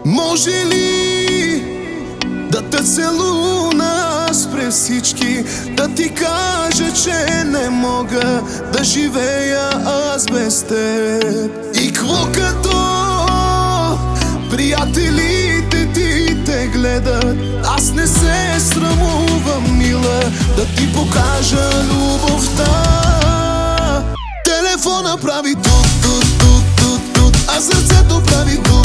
Може ли да те целуна спре всички, да ти кажа, че не мога да живея аз без теб? И какво като приятелите ти те гледат, аз не се срамувам, мила, да ти покажа любовта. Телефона прави тут, тут, тут, тут, тут, а сърцето прави тут.